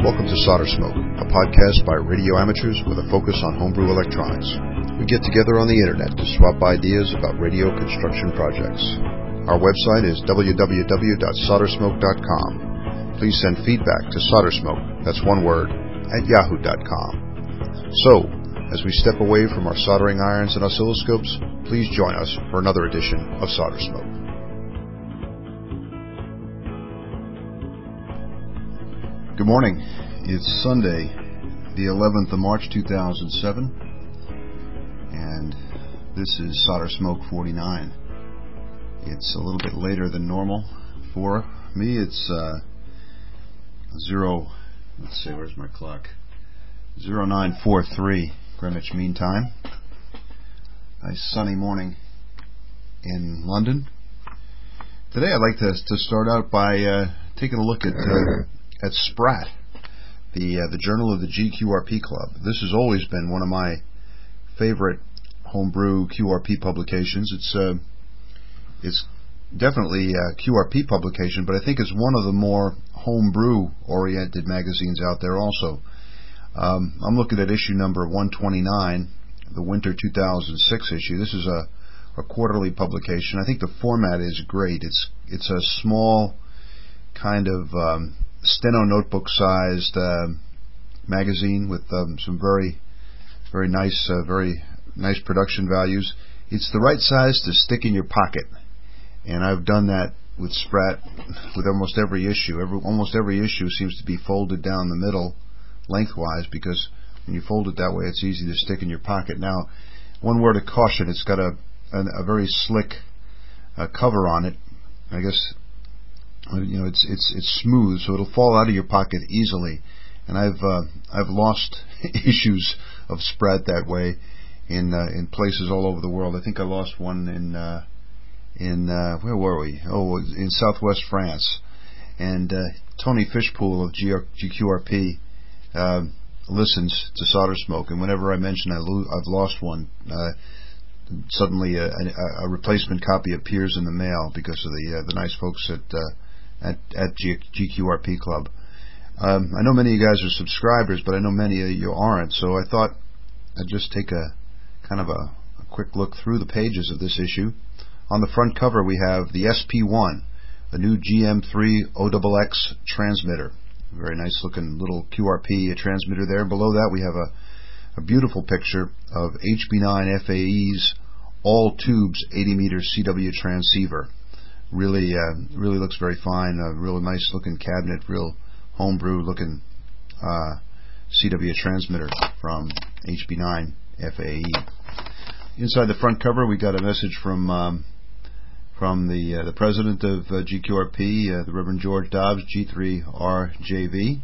Welcome to Solder Smoke, a podcast by radio amateurs with a focus on homebrew electronics. We get together on the internet to swap ideas about radio construction projects. Our website is www.soldersmoke.com. Please send feedback to soldersmoke, that's one word, at yahoo.com. So, as we step away from our soldering irons and oscilloscopes, please join us for another edition of Solder Smoke. Good morning. It's Sunday, the 11th of March 2007, and this is Solder Smoke 49. It's a little bit later than normal for me. It's let's see, where's my clock? 0943 Greenwich Mean Time. Nice sunny morning in London. Today I'd like to start out by taking a look at Sprat, the Journal of the GQRP Club. This has always been one of my favorite homebrew QRP publications. It's definitely a QRP publication, but I think it's one of the more homebrew-oriented magazines out there also. I'm looking at issue number 129, the Winter 2006 issue. This is a quarterly publication. I think the format is great. It's a small kind of steno notebook sized magazine with some very nice production values. It's the right size to stick in your pocket, and I've done that with Sprat with almost every issue. Almost every issue seems to be folded down the middle lengthwise, because when you fold it that way it's easy to stick in your pocket. Now, one word of caution: it's got a very slick cover on it. I guess it's smooth, so it'll fall out of your pocket easily. And I've lost issues of Sprat that way in places all over the world. I think I lost one in where were we? Oh, in southwest France. And Tony Fishpool of GQRP listens to Solder Smoke, and whenever I mention I've lost one, suddenly a replacement copy appears in the mail because of the nice folks at GQRP Club. I know many of you guys are subscribers, but I know many of you aren't, so I thought I'd just take a kind of a quick look through the pages of this issue. On the front cover we have the SP1, a new GM3 OXX transmitter. Very nice looking little QRP transmitter there. Below that we have a beautiful picture of HB9 FAE's all tubes 80 meter CW transceiver. Really looks very fine. A really nice looking cabinet, real homebrew looking CW transmitter from HB9 FAE. Inside the front cover we got a message from the president of GQRP, the Reverend George Dobbs, G3RJV.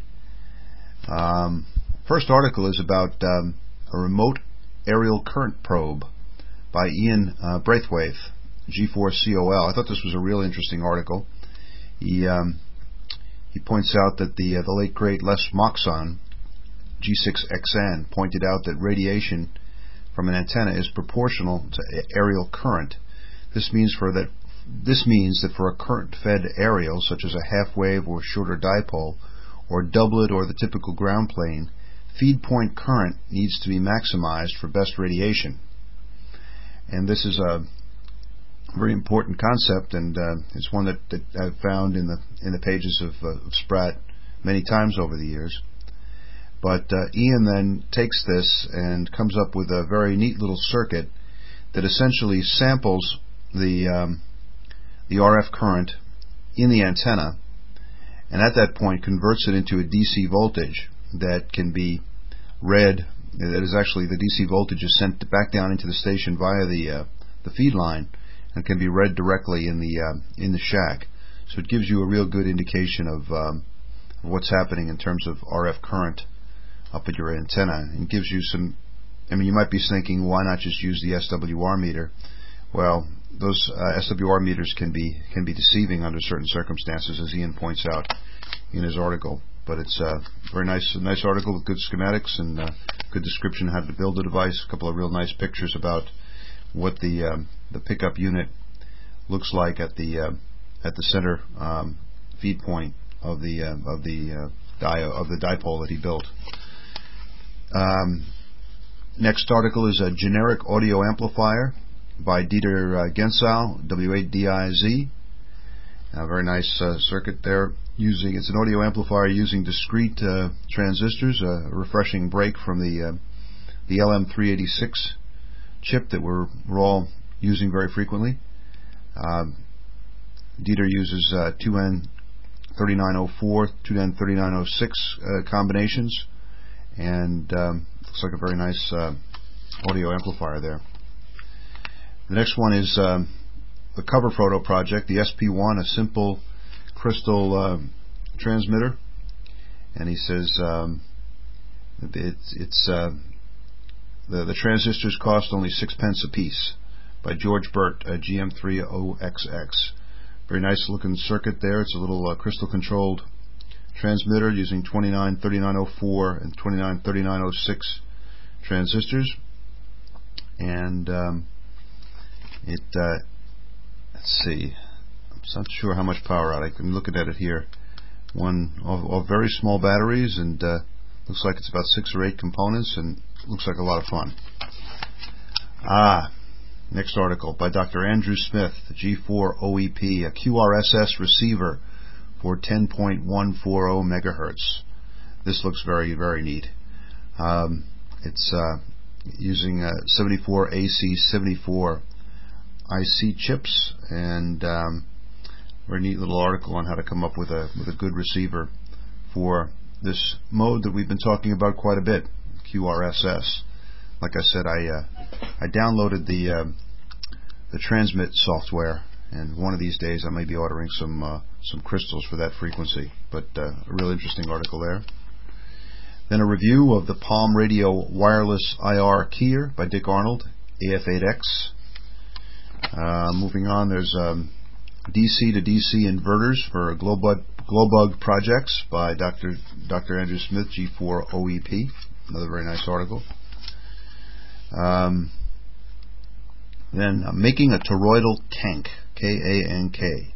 First article is about a remote aerial current probe by Ian Braithwaite, G4COL. I thought this was a real interesting article. He points out that the late great Les Moxon, G6XN, pointed out that radiation from an antenna is proportional to aerial current. This means that for a current-fed aerial, such as a half-wave or shorter dipole, or doublet or the typical ground plane, feed point current needs to be maximized for best radiation. And this is a very important concept, and it's one that I've found in the pages of Sprat many times over the years. But Ian then takes this and comes up with a very neat little circuit that essentially samples the RF current in the antenna, and at that point converts it into a DC voltage that can be read. That is actually, the DC voltage is sent back down into the station via the feed line and can be read directly in the shack. So it gives you a real good indication of what's happening in terms of RF current up at your antenna, and gives you some. I mean, you might be thinking, why not just use the SWR meter? Well, those SWR meters can be deceiving under certain circumstances, as Ian points out in his article. But it's a very nice article with good schematics and good description of how to build the device. A couple of real nice pictures about what the pickup unit looks like at the center feed point of the the dipole that he built. Next article is a generic audio amplifier by Dieter Gensau, W-A-D-I-Z. A very nice circuit there. It's an audio amplifier using discrete transistors, a refreshing break from the LM386 chip that we're all using very frequently. Dieter uses 2N3904, 2N3906 combinations, and looks like a very nice audio amplifier there. The next one is the Cover Photo project, the SP1, a simple crystal transmitter, and he says the transistors cost only 6 pence a piece, by George Burt, GM30XX. Very nice looking circuit there. It's a little crystal controlled transmitter using 293904 and 293906 transistors, and let's see, I'm not sure how much power out. I'm looking at it here. One of very small batteries, and looks like it's about 6 or 8 components, and looks like a lot of fun. Next article by Dr. Andrew Smith, the G4 OEP, a QRSS receiver for 10.140 megahertz. This looks very, very neat. It's using 74 AC 74 IC chips, and very neat little article on how to come up with a good receiver for this mode that we've been talking about quite a bit, QRSS. Like I said, I downloaded the Transmit software, and one of these days I may be ordering some crystals for that frequency. But a real interesting article there. Then a review of the Palm Radio Wireless IR Keyer by Dick Arnold, AF8X. Moving on, there's DC to DC inverters for Glowbug projects by Dr. Andrew Smith, G4 OEP. Another very nice article. Then making a toroidal tank, K-A-N-K,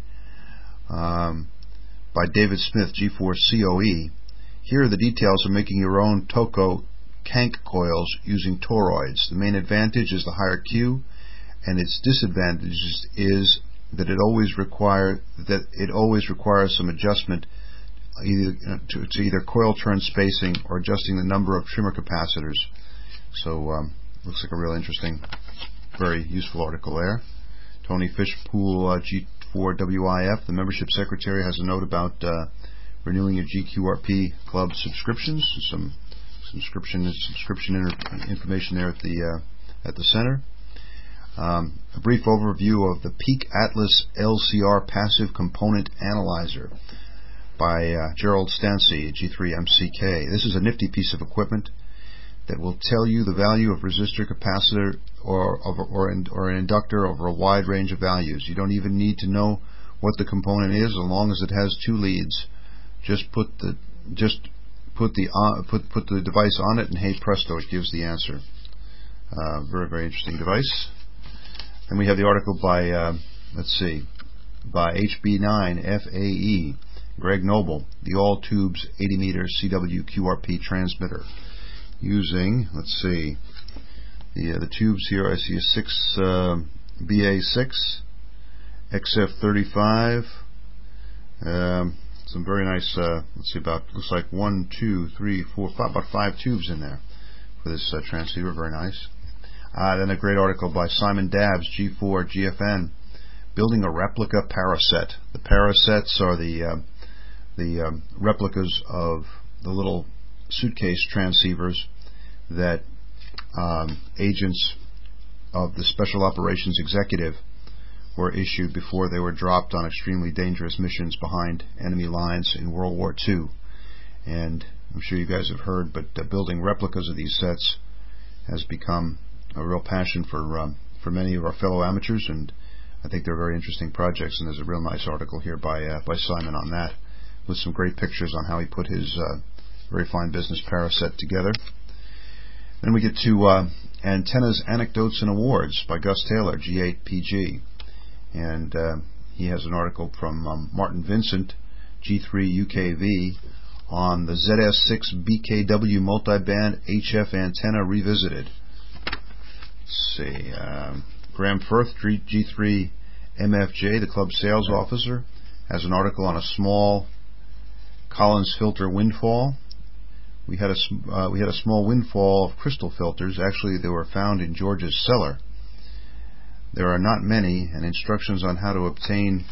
by David Smith, G4 COE. Here are the details of making your own Toco Kank coils using toroids. The main advantage is the higher Q, and its disadvantage is that it always requires some adjustment to either coil turn spacing or adjusting the number of trimmer capacitors. So looks like a real interesting, very useful article there. Tony Fishpool, G4WIF, the membership secretary, has a note about renewing your GQRP club subscriptions. Some subscription information there at the center. A brief overview of the Peak Atlas LCR Passive Component Analyzer by Gerald Stancy, G3MCK. This is a nifty piece of equipment that will tell you the value of resistor, capacitor, or an inductor over a wide range of values. You don't even need to know what the component is, as long as it has 2 leads. Just put the device on it, and hey presto, it gives the answer. Very, very interesting device. Then we have the article by by HB9FAE, Greg Noble, the All Tubes 80 meter CW QRP transmitter, using the tubes here. I see a 6 BA6 XF35. Some very nice. Looks like 1, 2, 3, 4, 5, about 5 tubes in there for this transceiver. Very nice. Then a great article by Simon Dabbs, G4 GFN, building a replica Paraset. The Parasets are the replicas of the little suitcase transceivers that agents of the Special Operations Executive were issued before they were dropped on extremely dangerous missions behind enemy lines in World War II. And I'm sure you guys have heard, but building replicas of these sets has become a real passion for many of our fellow amateurs, and I think they're very interesting projects. And there's a real nice article here by Simon on that, with some great pictures on how he put his very fine business Paraset together. Then we get to Antennas, Anecdotes, and Awards by Gus Taylor, G8PG. And he has an article from Martin Vincent, G3UKV, on the ZS6 BKW multiband HF antenna revisited. Let's see. Graham Firth, G3 MFJ, the club sales officer, has an article on a small Collins filter windfall. We had a small windfall of crystal filters. Actually, they were found in George's cellar. There are not many, and instructions on how to obtain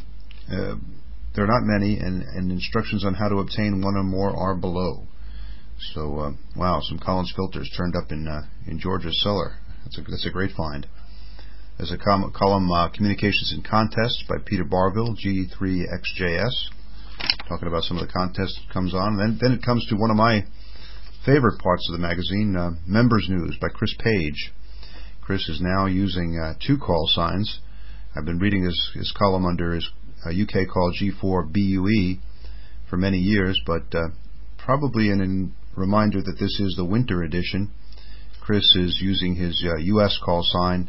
instructions on how to obtain one or more are below. So, wow, some Collins filters turned up in George's cellar. That's a great find. There's a column, Communications and Contests by Peter Barville, G3XJS, talking about some of the contests that comes on. And then it comes to one of my favorite parts of the magazine, Members News by Chris Page. Chris is now using 2 call signs. I've been reading his column under his UK call G4BUE for many years, but probably in a reminder that this is the winter edition, Chris is using his US call sign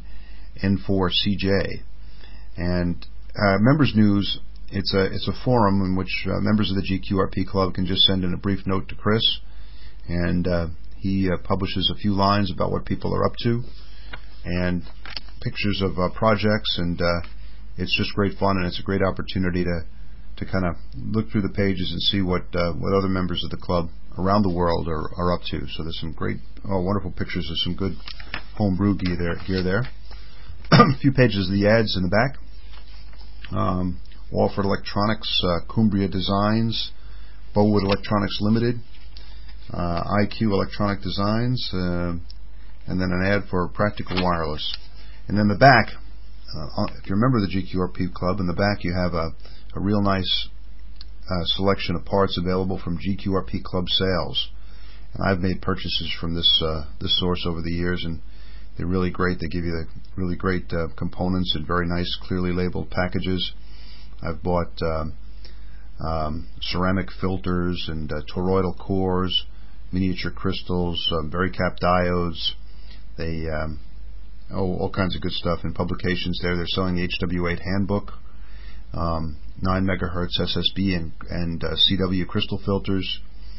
N4CJ. And Members News, it's a forum in which members of the GQRP Club can just send in a brief note to Chris, and he publishes a few lines about what people are up to and pictures of projects, and it's just great fun, and it's a great opportunity to kind of look through the pages and see what other members of the club around the world are up to. So there's some great, wonderful pictures of some good homebrew gear there. A few pages of the ads in the back. Walford Electronics, Cumbria Designs, Bowood Electronics Limited, IQ Electronic Designs, and then an ad for Practical Wireless. And then the back, if you remember the GQRP Club, in the back you have a real nice selection of parts available from GQRP Club sales. And I've made purchases from this source over the years, and they're really great. They give you the really great components in very nice, clearly labeled packages. I've bought ceramic filters and toroidal cores, miniature crystals, varicap diodes. They all kinds of good stuff in publications there. They're selling the HW8 handbook, 9 megahertz SSB and CW crystal filters.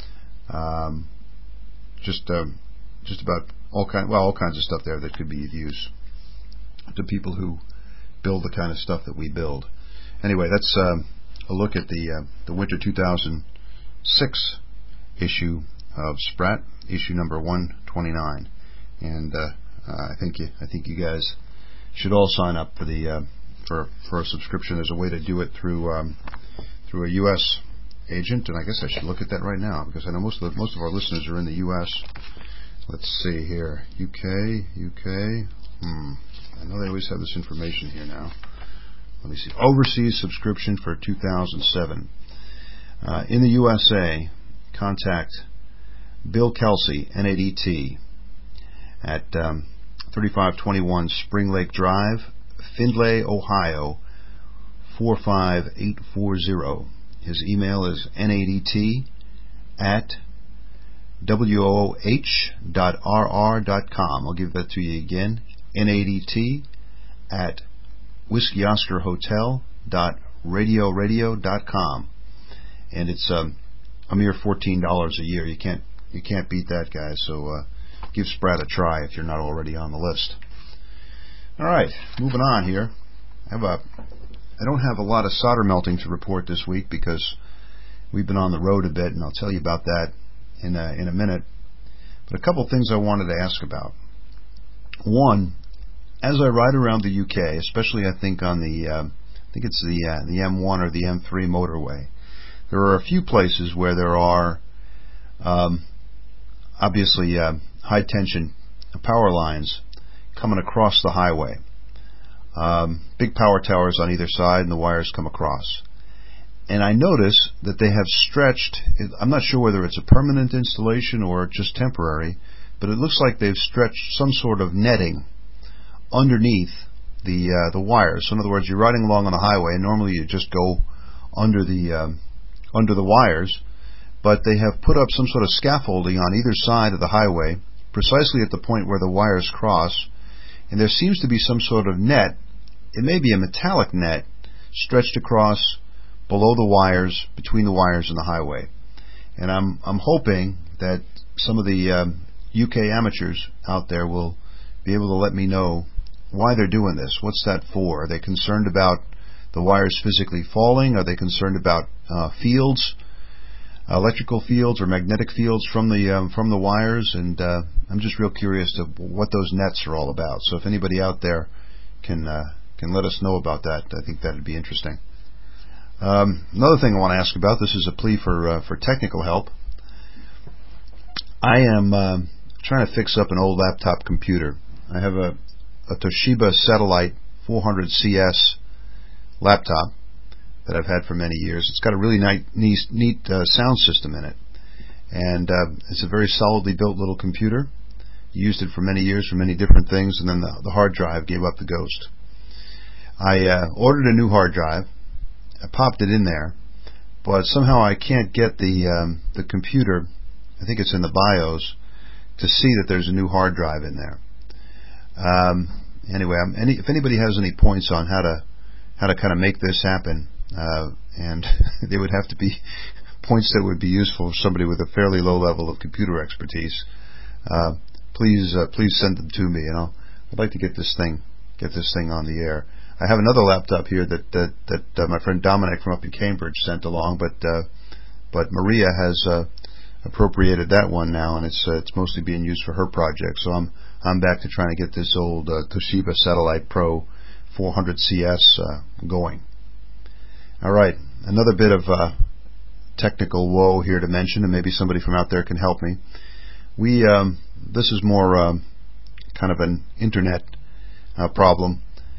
Just about all kinds of stuff there that could be of use to people who build the kind of stuff that we build. Anyway, that's a look at the winter 2006 issue of Sprat, issue number 129, and I think you guys should all sign up for the for a subscription. There's a way to do it through a U.S. agent, and I guess I should look at that right now because I know most of our listeners are in the U.S. Let's see here, UK. I know they always have this information here now. Let me see. Overseas subscription for 2007. In the USA, contact Bill Kelsey, NADT, at 3521 Spring Lake Drive, Findlay, Ohio, 45840. His email is nadt@wooh.rr.com. I'll give that to you again. nadt@whiskeyoscarhotel.radioradio.com. And it's a mere $14 a year. You can't beat that, guys. So give Sprat a try if you're not already on the list. All right, moving on here. I don't have a lot of solder melting to report this week because we've been on the road a bit, and I'll tell you about that in a minute. But a couple things I wanted to ask about. One, as I ride around the UK, especially I think on the M1 or the M3 motorway, there are a few places where there are obviously high tension power lines coming across the highway. Big power towers on either side, and the wires come across. And I notice that they have stretched, I'm not sure whether it's a permanent installation or just temporary, but it looks like they've stretched some sort of netting underneath the wires. So in other words, you're riding along on the highway, and normally you just go under the wires, but they have put up some sort of scaffolding on either side of the highway, precisely at the point where the wires cross, and there seems to be some sort of net. It may be a metallic net stretched across below the wires, between the wires and the highway. And I'm hoping that some of the UK amateurs out there will be able to let me know why they're doing this. What's that for? Are they concerned about the wires physically falling? Are they concerned about fields, electrical fields or magnetic fields from the wires? And I'm just real curious to what those nets are all about. So if anybody out there can let us know about that, I think that'd be interesting. Another thing I want to ask about, this is a plea for technical help. I am trying to fix up an old laptop computer. I have a Toshiba Satellite 400CS laptop that I've had for many years. It's got a really neat sound system in it, and it's a very solidly built little computer. Used it for many years for many different things, and then the hard drive gave up the ghost. I ordered a new hard drive. I popped it in there, but somehow I can't get the computer, I think it's in the BIOS, to see that there's a new hard drive in there. Anyway, if anybody has any points on how to kind of make this happen, and they would have to be points that would be useful for somebody with a fairly low level of computer expertise, please send them to me, and I'd like to get this thing on the air. I have another laptop here that my friend Dominic from up in Cambridge sent along, but Maria has appropriated that one now, and it's mostly being used for her project. So I'm back to trying to get this old Toshiba Satellite Pro 400CS going. All right, another bit of technical woe here to mention, and maybe somebody from out there can help me. This is more kind of an internet problem.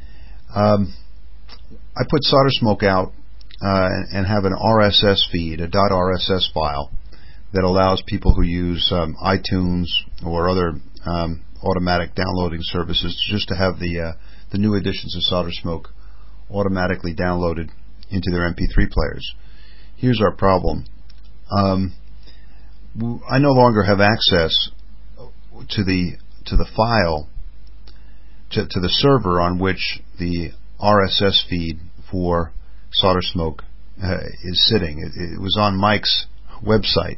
I put Solder Smoke out and have an RSS feed, a .rss file that allows people who use iTunes or other automatic downloading services just to have the new editions of Solder Smoke automatically downloaded into their MP3 players. Here's our problem. I no longer have access to the file, to the server on which the RSS feed for Solder Smoke is sitting. It was on Mike's website.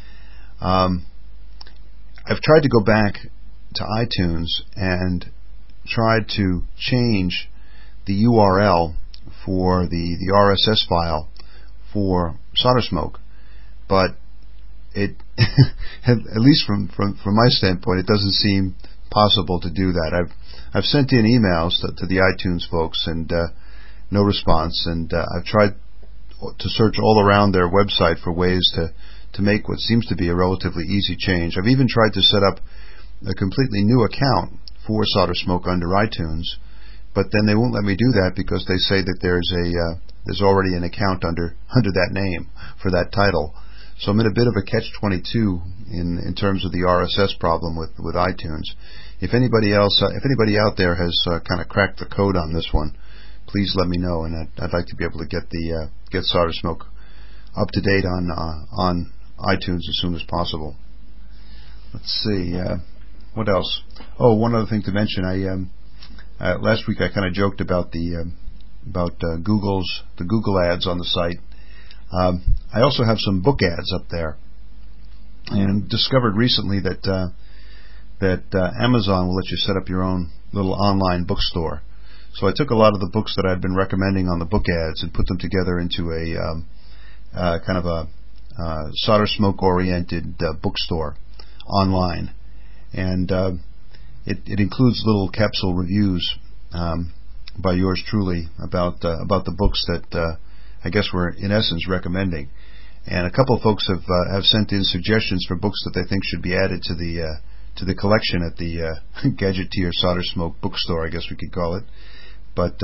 I've tried to go back to iTunes and tried to change the URL for the RSS file for Solder Smoke, but it at least from my standpoint, it doesn't seem possible to do that. I've sent in emails to the iTunes folks and no response, and I've tried to search all around their website for ways to make what seems to be a relatively easy change. I've even tried to set up a completely new account for Solder Smoke under iTunes, but then they won't let me do that because they say that there's already an account under that name for that title. So I'm in a bit of a catch-22 in terms of the RSS problem with iTunes. If anybody out there has kind of cracked the code on this one, please let me know, and I'd like to be able to get Solder Smoke up to date on iTunes as soon as possible. Let's see, what else? Oh, one other thing to mention. Last week I kind of joked about the Google ads on the site. I also have some book ads up there, and discovered recently that Amazon will let you set up your own little online bookstore. So I took a lot of the books that I'd been recommending on the book ads and put them together into a kind of a Solder Smoke oriented bookstore online, and it includes little capsule reviews by yours truly about the books that I guess we're in essence recommending. And a couple of folks have sent in suggestions for books that they think should be added to the collection at the Gadgeteer Solder Smoke bookstore, I guess we could call it. But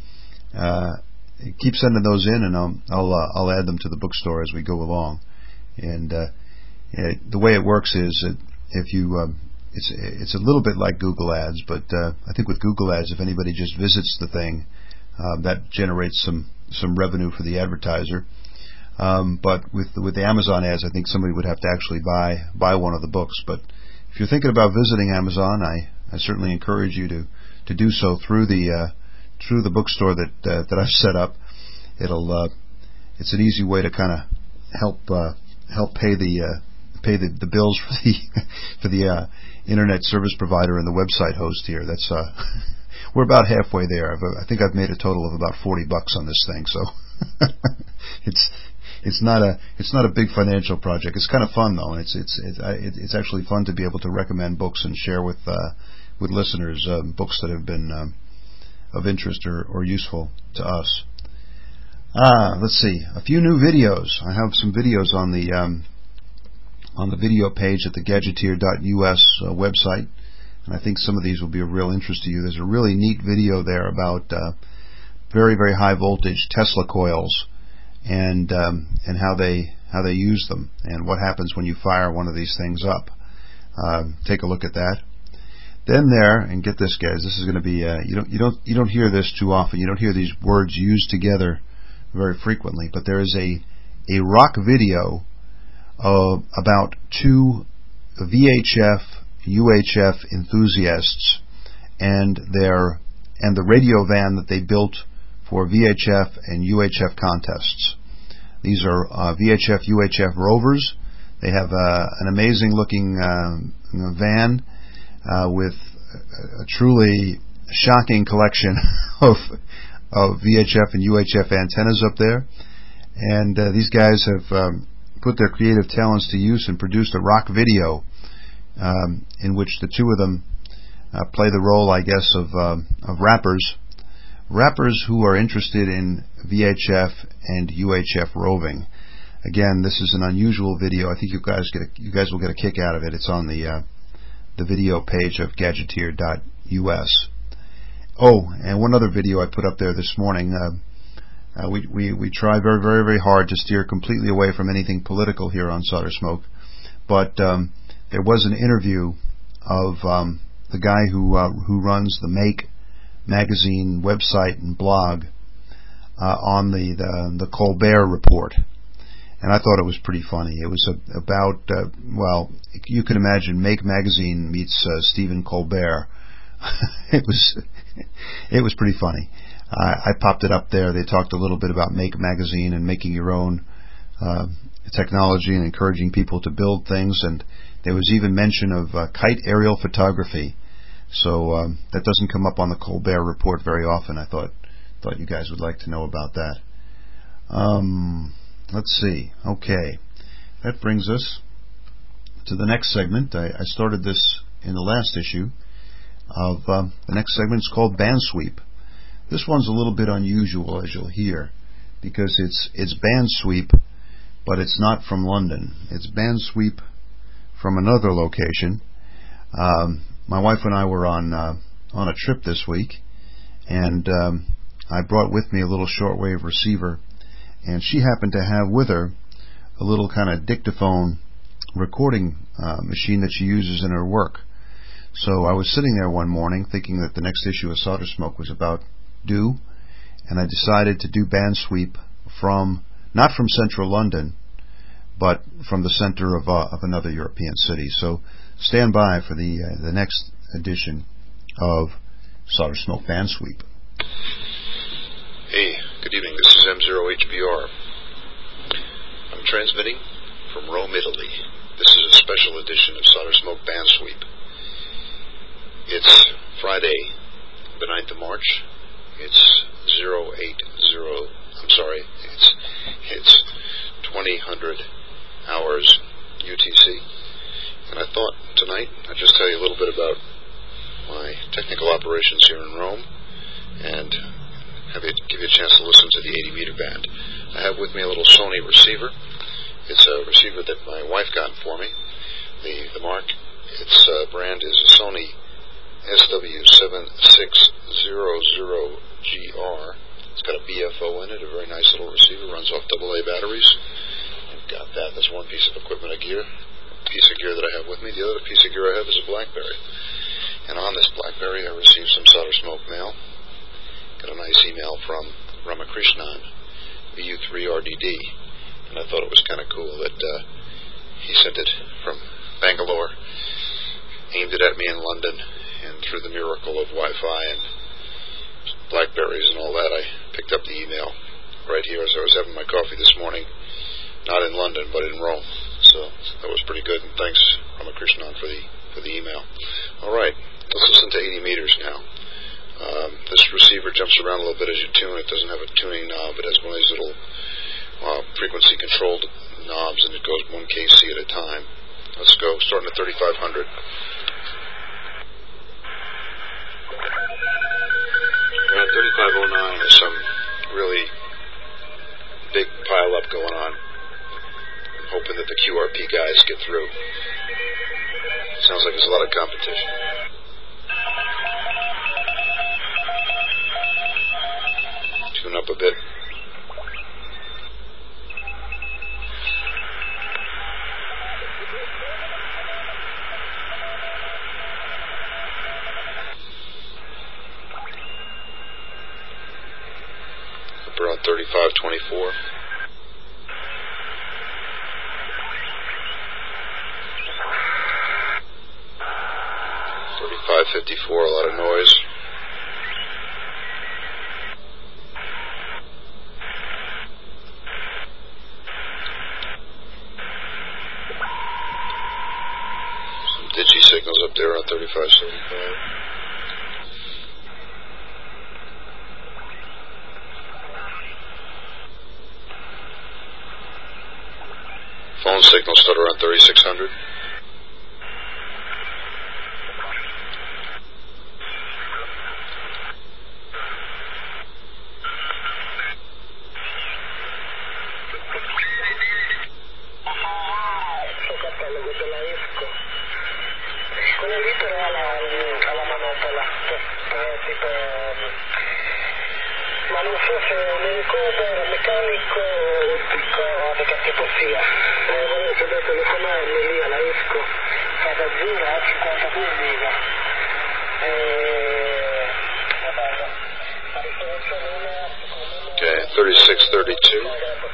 keep sending those in, and I'll add them to the bookstore as we go along. And the way it works is that if you it's a little bit like Google Ads, but I think with Google Ads, if anybody just visits the thing, that generates some revenue for the advertiser. But with the Amazon ads, I think somebody would have to actually buy one of the books. But if you're thinking about visiting Amazon, I certainly encourage you to do so through the bookstore that I've set up. It's an easy way to kind of help pay the bills for the internet service provider and the website host here. That's we're about halfway there. I think I've made a total of about $40 on this thing. So it's not a big financial project. It's kind of fun though, and it's actually fun to be able to recommend books and share with listeners books that have been of interest or useful to us. Let's see, a few new videos. I have some videos on the video page at the Gadgeteer.us website, and I think some of these will be of real interest to you. There's a really neat video there about very, very high voltage Tesla coils and how they use them and what happens when you fire one of these things up. Take a look at that. Then there, and get this, guys, this is going to be you don't hear this too often. You don't hear these words used together very frequently, but there is a rock video about two VHF UHF enthusiasts and the radio van that they built for VHF and UHF contests. These are VHF UHF rovers. They have an amazing looking van with a truly shocking collection of VHF and UHF antennas up there, and these guys have put their creative talents to use and produced a rock video in which the two of them play the role, I guess, of rappers who are interested in VHF and UHF roving. Again, this is an unusual video. I think you guys will get a kick out of it. It's on the video page of Gadgeteer.us. Oh, and one other video I put up there this morning. We try very, very, very hard to steer completely away from anything political here on Solder Smoke, but there was an interview of the guy who runs the Make magazine website and blog on the Colbert Report, and I thought it was pretty funny. It was about well, you can imagine Make magazine meets Stephen Colbert. It was pretty funny. I popped it up there. They talked a little bit about Make magazine and making your own technology and encouraging people to build things, and there was even mention of kite aerial photography. So that doesn't come up on the Colbert Report very often. I thought you guys would like to know about that. Let's see. Okay, that brings us to the next segment. I started this in the last issue of the next segment. Is called Band Sweep. This one's a little bit unusual, as you'll hear, because it's Band Sweep, but it's not from London. It's Band Sweep from another location. My wife and I were on a trip this week, and I brought with me a little shortwave receiver, and she happened to have with her a little kind of dictaphone recording machine that she uses in her work. So I was sitting there one morning thinking that the next issue of Solder Smoke was about due, and I decided to do Band Sweep not from central London, but from the center of another European city. So stand by for the next edition of Solder Smoke Band Sweep. Hey, good evening. This is M0HBR. I'm transmitting from Rome, Italy. This is a special edition of Solder Smoke Band Sweep. It's Friday, the 9th of March. It's 2000 hours UTC. And I thought tonight I'd just tell you a little bit about my technical operations here in Rome and give you a chance to listen to the 80-meter band. I have with me a little Sony receiver. It's a receiver that my wife got for me. The mark, its brand is a Sony SW7600GR. It's got a BFO in it, a very nice little receiver, runs off AA batteries. I've got that. That's one piece of equipment, piece of gear that I have with me. The other piece of gear I have is a BlackBerry. And on this BlackBerry I received some Solder Smoke mail. Got a nice email from Ramakrishnan, VU3RDD. And I thought it was kind of cool that he sent it from Bangalore, aimed it at me in London, and through the miracle of Wi-Fi and BlackBerries and all that, I picked up the email right here as I was having my coffee this morning. not in London, but in Rome. So that was pretty good, and thanks, Ramakrishnan, for the email. All right, let's listen to 80 meters now. This receiver jumps around a little bit as you tune. It doesn't have a tuning knob. It has one of these little frequency-controlled knobs, and it goes 1 kc at a time. Let's go, starting at 3,500. Around 3509, there's some really big pile-up going on. I'm hoping that the QRP guys get through. Sounds like there's a lot of competition. Tune up a bit. Up around 3524. 3554, a lot of noise. Some digi signals up there on 3575. Phone signals start around 3600. Ma non so se l'encoder meccanico ottico o di che tipo sia. Volevo sapere telefonarmi lì alla ISCO, fa da 0 a 52 mega. La risoluzione Okay, 3632.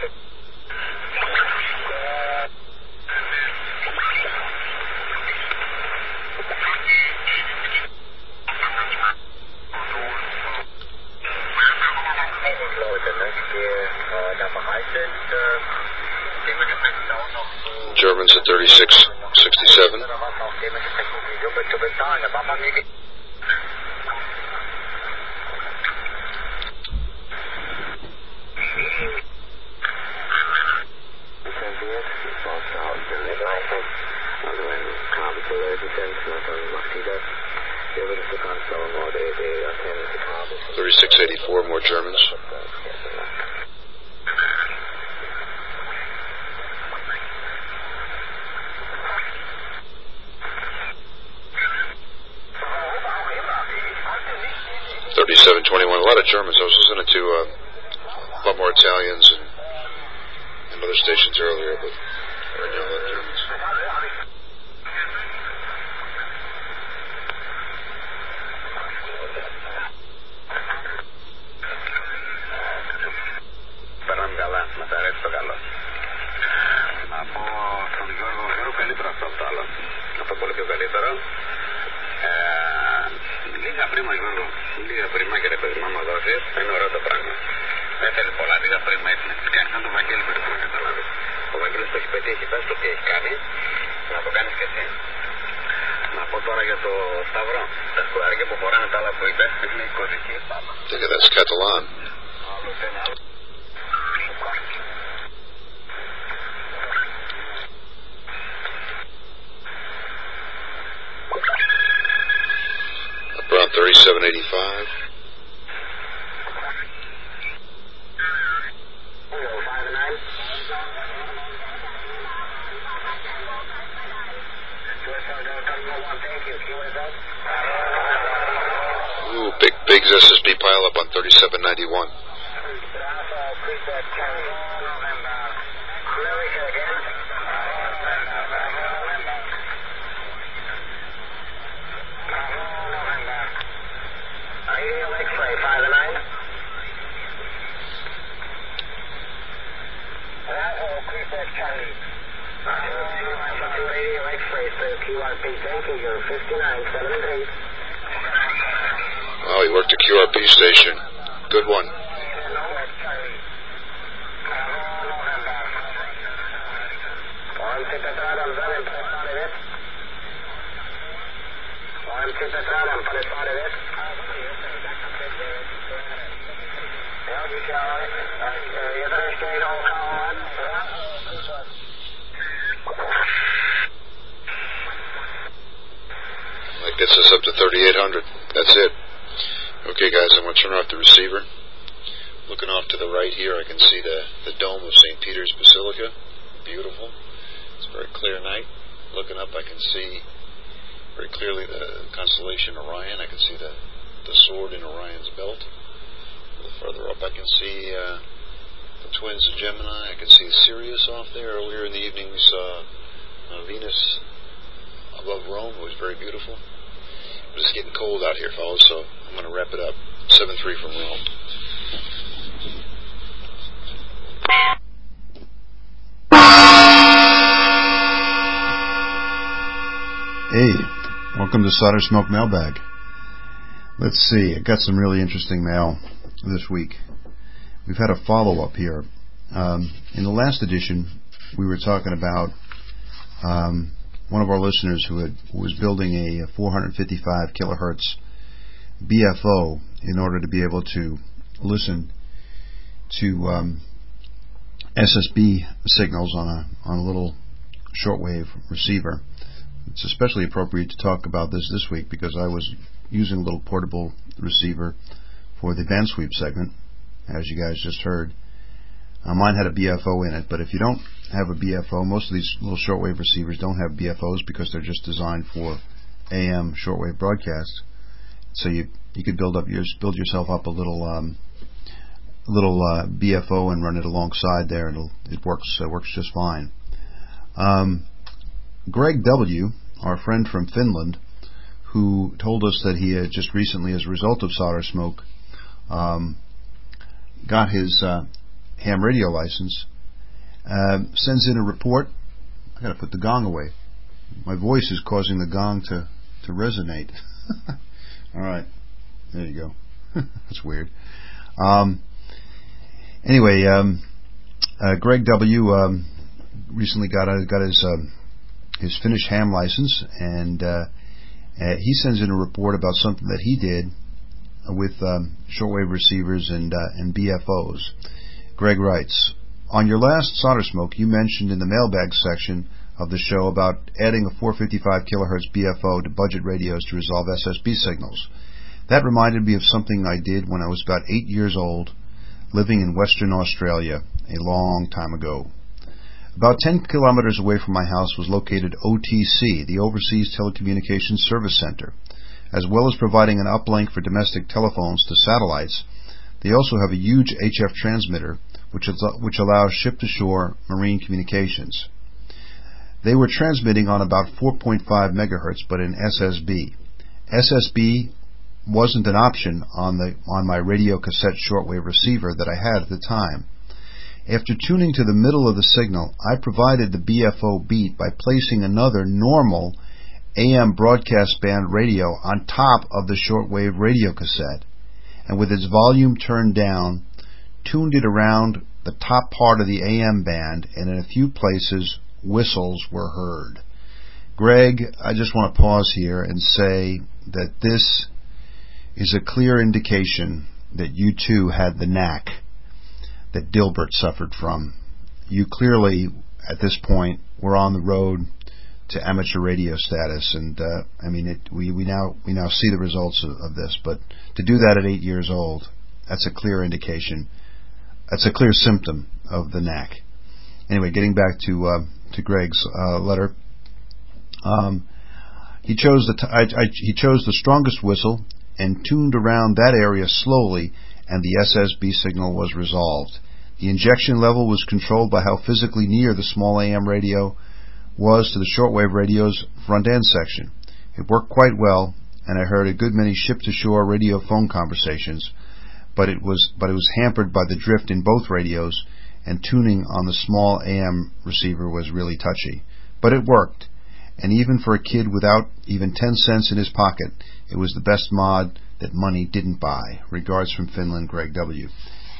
Germans at 3667. $36.84, more Germans. $37.21. A lot of Germans. I was listening to a lot more Italians and other stations earlier, but right now a lot of Germans. Λίγα πρίμα και ρε παιδί μου, άμα δώσεις, είναι ωραίο το πράγμα. Δεν θέλει πολλά, λίγα πρίμα έτσι να τις κάνεις, σαν τον Βαγγέλη περίπου, καταλάβεις. Ο Βαγγέλης το έχει πετύχει, πες το τι έχει κάνει, να το κάνεις και εσύ. Να πω τώρα για το Σταύρο, τα σκουράρια που φοράνε τα άλλα που είπε, είναι η κωδική πάντα. Look at that, it's Catalan. Around 3785. Ooh, big SSB pile up on 3791. Oh, he worked a QRP station. Good one. That gets us up to 3,800. That's it. Okay, guys, I'm going to turn off the receiver. Looking off to the right here, I can see the dome of St. Peter's Basilica. Beautiful. It's a very clear night. Looking up, I can see very clearly the constellation Orion. I can see the sword in Orion's belt. A little further up, I can see the twins of Gemini. I can see Sirius off there. Earlier in the evening, we saw Venus above Rome. It was very beautiful. It's just getting cold out here, fellas, so I'm going to wrap it up. 7-3 from Rome. Hey, welcome to Solder Smoke Mailbag. Let's see, I got some really interesting mail this week. We've had a follow-up here. In the last edition, we were talking about one of our listeners who was building a 455 kilohertz BFO in order to be able to listen to SSB signals on a little shortwave receiver. It's especially appropriate to talk about this week because I was using a little portable receiver for the band sweep segment, as you guys just heard. Mine had a BFO in it, but if you don't have a BFO, most of these little shortwave receivers don't have BFOs because they're just designed for AM shortwave broadcasts. So you could build yourself up a little BFO and run it alongside there, and it works just fine. Greg W., our friend from Finland, who told us that he had just recently, as a result of Solder Smoke, got his ham radio license, sends in a report. I got to put the gong away. My voice is causing the gong to resonate. All right, there you go. That's weird. Anyway, Greg W. Recently got his Finnish ham license, and he sends in a report about something that he did with shortwave receivers and BFOs. Greg writes, on your last Solder Smoke, you mentioned in the mailbag section of the show about adding a 455 kilohertz BFO to budget radios to resolve SSB signals. That reminded me of something I did when I was about 8 years old, living in Western Australia a long time ago. About 10 kilometers away from my house was located OTC, the Overseas Telecommunications Service Center. As well as providing an uplink for domestic telephones to satellites, they also have a huge HF transmitter which allows ship-to-shore marine communications. They were transmitting on about 4.5 megahertz, but in SSB. SSB wasn't an option on my radio cassette shortwave receiver that I had at the time. After tuning to the middle of the signal, I provided the BFO beat by placing another normal AM broadcast band radio on top of the shortwave radio cassette, and with its volume turned down, tuned it around the top part of the AM band, and in a few places, whistles were heard. Greg, I just want to pause here and say that this is a clear indication that you too had the knack that Dilbert suffered from. You clearly, at this point, were on the road to amateur radio status, and we now see the results of this. But to do that at 8 years old, that's a clear indication. That's a clear symptom of the knack. Anyway, getting back to Greg's letter, he chose the strongest whistle and tuned around that area slowly, and the SSB signal was resolved. The injection level was controlled by how physically near the small AM radio was to the shortwave radio's front end section. It worked quite well, and I heard a good many ship-to-shore radio phone conversations, but it was hampered by the drift in both radios, and tuning on the small AM receiver was really touchy. But it worked, and even for a kid without even 10 cents in his pocket, it was the best mod that money didn't buy. Regards from Finland, Greg W.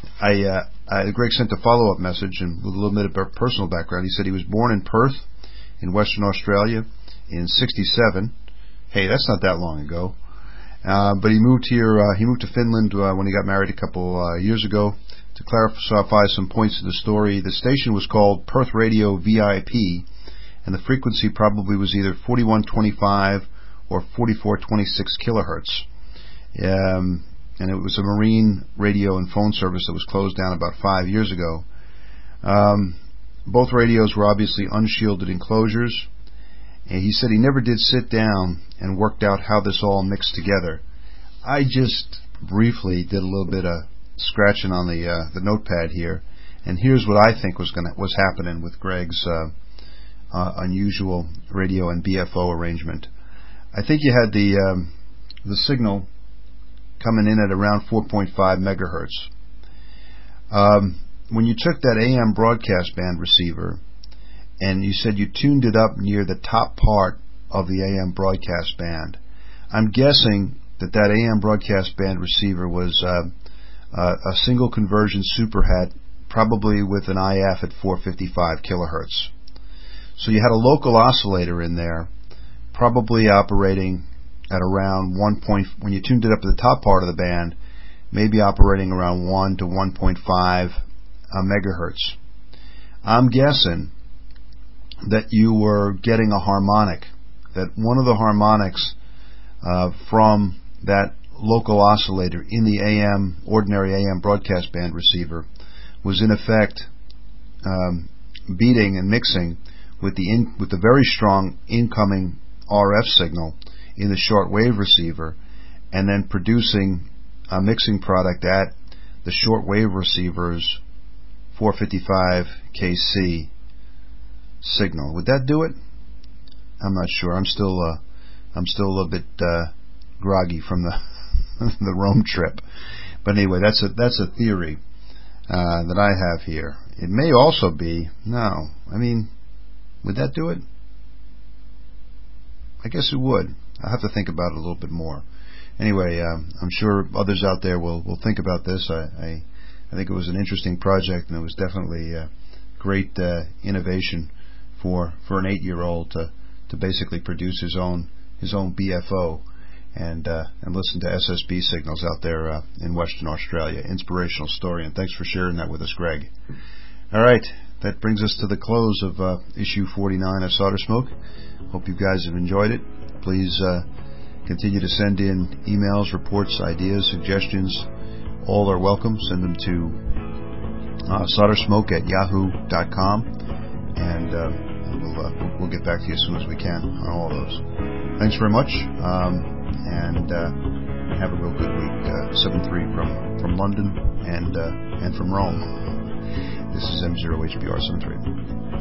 Greg sent a follow-up message, and with a little bit of personal background. He said he was born in Perth in Western Australia in '67. Hey, that's not that long ago. But he moved here. He moved to Finland when he got married a couple years ago. To clarify some points of the story, the station was called Perth Radio VIP, and the frequency probably was either 4125 or 4426 kilohertz. And it was a marine radio and phone service that was closed down about 5 years ago. Both radios were obviously unshielded enclosures, and he said he never did sit down and worked out how this all mixed together. I just briefly did a little bit of scratching on the notepad here, and here's what I think was happening with Greg's unusual radio and BFO arrangement. I think you had the signal coming in at around 4.5 megahertz. When you took that AM broadcast band receiver and you said you tuned it up near the top part of the AM broadcast band, I'm guessing that AM broadcast band receiver was a single conversion superhet, probably with an IF at 455 kilohertz. So you had a local oscillator in there, probably operating at around when you tuned it up to the top part of the band, maybe operating around 1 to 1.5 megahertz. I'm guessing that you were getting a harmonic, that one of the harmonics from that local oscillator in the ordinary AM broadcast band receiver was in effect beating and mixing with the very strong incoming RF signal in the shortwave receiver, and then producing a mixing product at the shortwave receiver's 455 kc signal. Would that do it? I'm not sure. I'm still a little bit groggy from the the Rome trip. But anyway, that's a theory that I have here. It may also be would that do it? I guess it would. I'll have to think about it a little bit more. Anyway, I'm sure others out there will think about this. I think it was an interesting project, and it was definitely great innovation for an 8-year-old to basically produce his own BFO and listen to SSB signals out there in Western Australia. Inspirational story, and thanks for sharing that with us, Greg. All right, that brings us to the close of issue 49 of Solder Smoke. Hope you guys have enjoyed it. Please continue to send in emails, reports, ideas, suggestions. All are welcome. Send them to soldersmoke@yahoo.com, and we'll get back to you as soon as we can on all of those. Thanks very much, and have a real good week. 7-3 from London and from Rome. This is M0HBR 73.